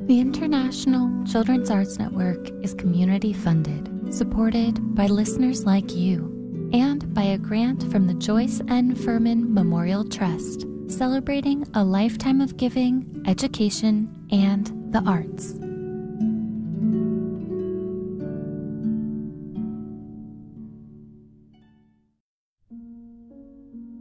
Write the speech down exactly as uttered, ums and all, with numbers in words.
The International Children's Arts Network is community funded, supported by listeners like you, and by a grant from the Joyce N. Furman Memorial Trust, celebrating a lifetime of giving, education, and the arts.